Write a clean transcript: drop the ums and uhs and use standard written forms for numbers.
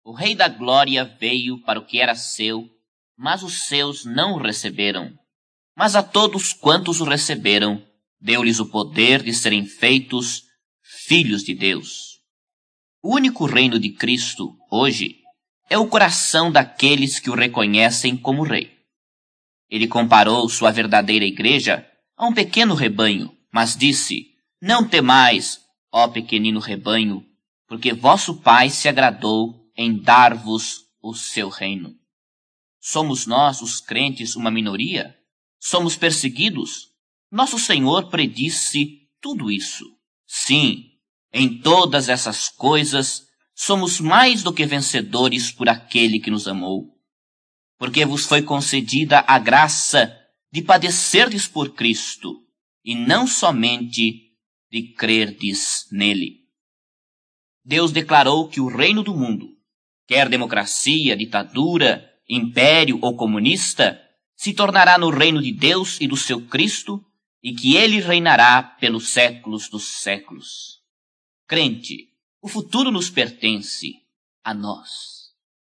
O Rei da Glória veio para o que era seu, mas os seus não o receberam. Mas a todos quantos o receberam, deu-lhes o poder de serem feitos filhos de Deus. O único reino de Cristo, hoje, é o coração daqueles que o reconhecem como Rei. Ele comparou sua verdadeira igreja a um pequeno rebanho, mas disse: Não temais, ó pequenino rebanho, porque vosso Pai se agradou em dar-vos o seu reino. Somos nós, os crentes, uma minoria? Somos perseguidos? Nosso Senhor predisse tudo isso. Sim, em todas essas coisas, somos mais do que vencedores por aquele que nos amou. Porque vos foi concedida a graça de padecerdes por Cristo, e não somente de crerdes nele. Deus declarou que o reino do mundo, quer democracia, ditadura, império ou comunista, se tornará no reino de Deus e do seu Cristo, e que ele reinará pelos séculos dos séculos. Crente, o futuro nos pertence a nós.